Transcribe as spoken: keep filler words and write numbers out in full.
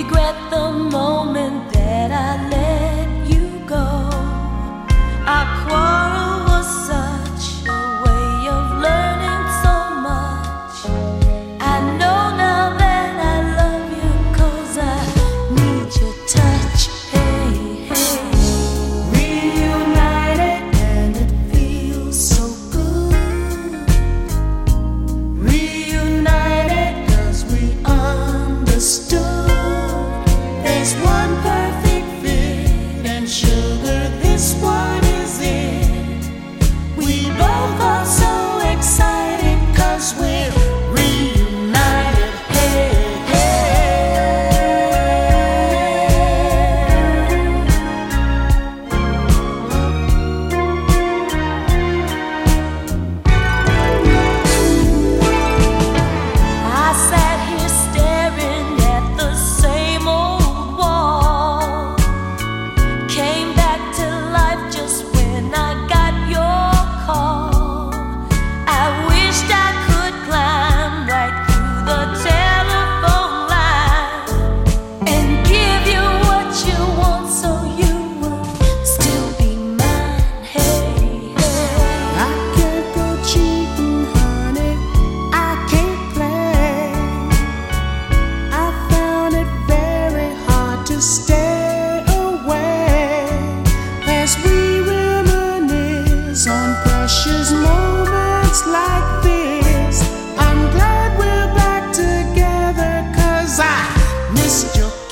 regret the moment that I let you go. Our quarrel was such a way of learning so much. I know now that I love you 'cause I need your touch. Hey, hey. Reunited and it feels so good. Reunited 'cause we understood. There's one perfect fit and sugar, this one is it. We both are so excited 'cause we're reunited. Hey, I sat here staring at the same old wall. Came back to life just when I got your call. I wished I could climb right through the telephone line and give you what you want so you would still be mine. Hey, hey. I can't go cheating, honey. I can't play. I found it very hard to stay away as we reminisce on precious moments like this. I'm glad we're back together 'cause I missed your